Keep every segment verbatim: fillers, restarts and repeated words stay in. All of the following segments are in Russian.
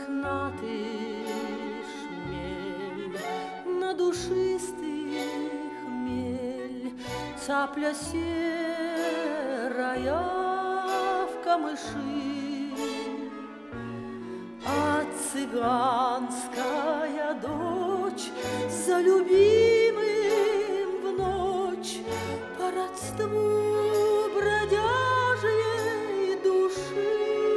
мохнатый шмель, на душистый хмель, цапля серая в камыши, а цыганская дочь за любимым в ночь по родству бродяжьей души.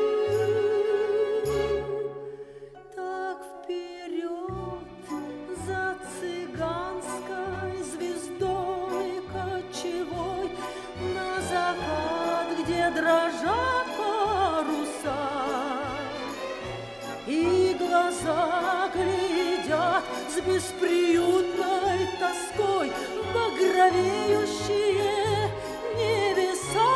Так вперед за цыганской звездой кочевой на закат, где дрожат паруса, и глаза глядят с бесприютной тоской в багровеющие небеса.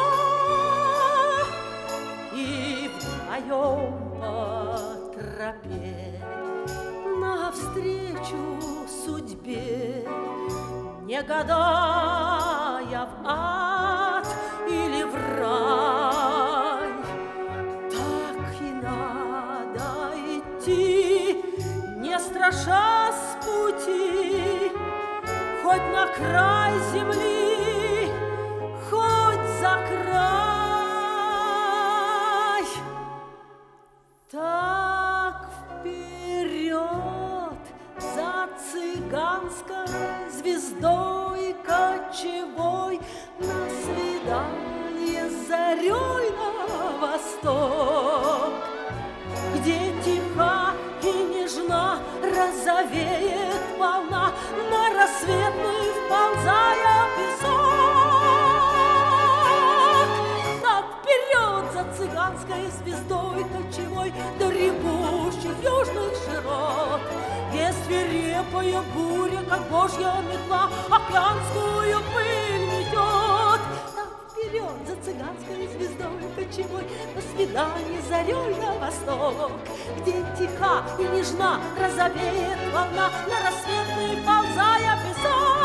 И вдвоем по тропе навстречу судьбе, не гадая в ад или в рай, так и надо идти, не страшась пути, хоть на край земли, хоть за край. Так вперед за цыганской звездой кочевой на свидание с зарей на восток, где тиха и нежна розовеет волна, на рассветный вползая песок. Так вперед за цыганской звездой кочевой до ревущих южных широт, где свирепая буря, как божья метла, океанскую пыль метет. Так вперед за цыганской звездой кочевой на свидание с зарей на восток, где тиха и нежна розовеет волна, на рассветный ползая песок.